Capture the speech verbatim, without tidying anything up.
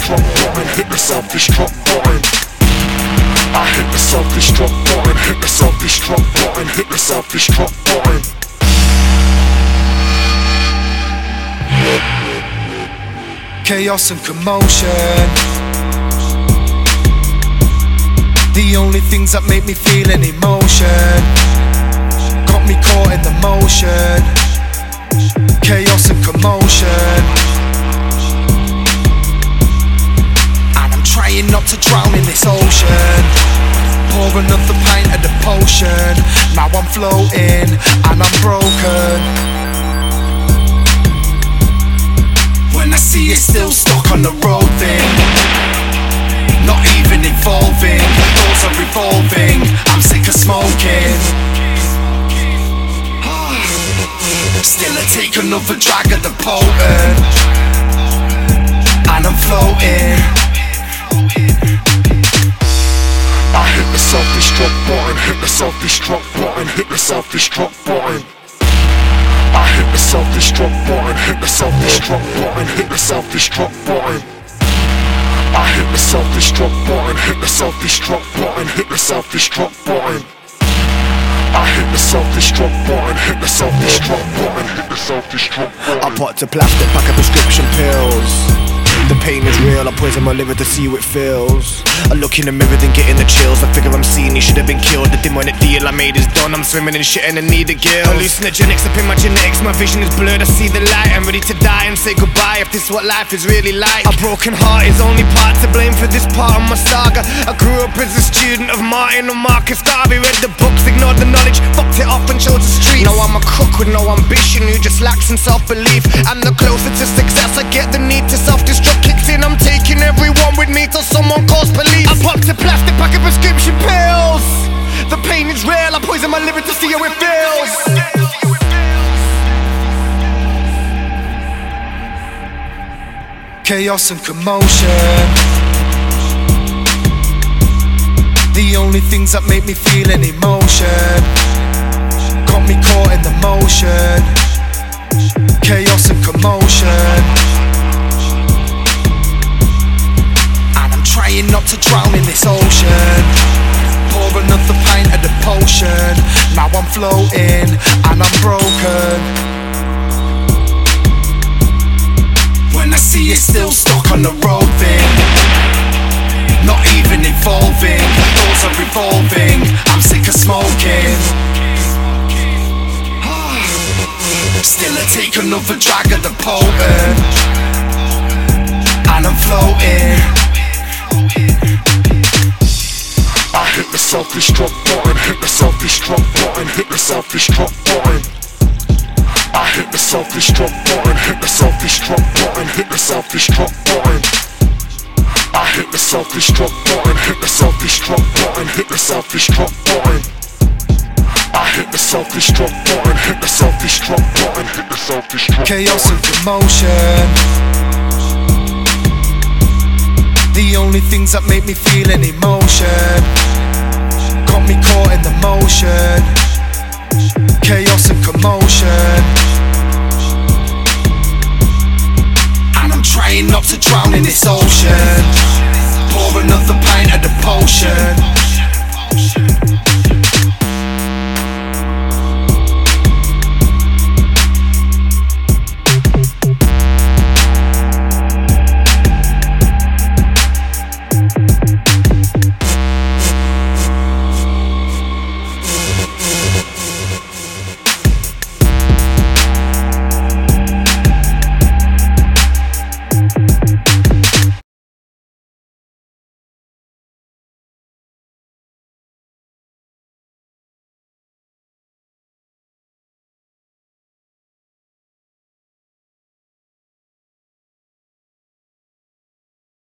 self-destruct button, hit the self-destruct button. I hit the self-destruct button, hit the self-destruct button, hit the self-destruct button. Chaos and commotion, the only things that make me feel an emotion. Got me caught in the motion. Chaos and commotion, and I'm trying not to drown in this ocean. Pour another pint of the potion. Now I'm floating and I'm broken. When I see it still stuck on the road thing, not even evolving, the doors are revolving. I'm sick of smoking. Still I take another drag of the potent, and I'm floating. I hit the self-destruct button, hit the self-destruct button, hit the self-destruct button. I hit the self-destruct button, hit the self-destruct button, hit the self-destruct button. I hit the self-destruct button, hit the self-destruct button, hit the self-destruct button. I hit the self-destruct button, hit the self-destruct button, hit the self-destruct button. I popped a plastic pack of prescription pills. The pain is real, I poison my liver to see how it feels. I look in the mirror then getting the chills. I figure I'm seeing he should have been killed. The demonic deal I made is done. I'm swimming in shit and I need a gill. Hallucinogenics up in my genetics, my vision is blurred. I see the light, I'm ready to die and say goodbye if this is what life is really like. A broken heart is only part to blame for this part of my saga. I grew up as a student of Martin and Marcus Garvey. Read the books, ignored the knowledge, fucked it up and chose the street. Now I'm a crook with no ambition who just lacks in self-belief. And the closer to success I get, the need to self-destruct kicks in. I'm taking everyone with me till someone calls police. I popped a plastic pack of prescription pills. The pain is real, I poison my liver to see how it feels. Chaos and commotion, the only things that make me feel an emotion. Got me caught in the motion. Chaos and commotion, trying not to drown in this ocean. Pour another pint of the potion. Now I'm floating and I'm broken. When I see it still stuck on the road thing, not even evolving, the doors are revolving. I'm sick of smoking. Still I take another drag of the potent, and I'm floating. I hit the self-destruct button, hit the self-destruct button, hit the self-destruct button. I hit the self-destruct button, hit the self-destruct button, hit the self-destruct button. I hit the self-destruct button, hit the self-destruct button, hit the self-destruct button. I hit the self-destruct button, hit the self-destruct button, hit the self-destruct. Chaos and commotion, the only things that make me feel an emotion. Got me caught in the motion. Chaos and commotion, and I'm trying not to drown in this ocean. Pour another pint of the potion.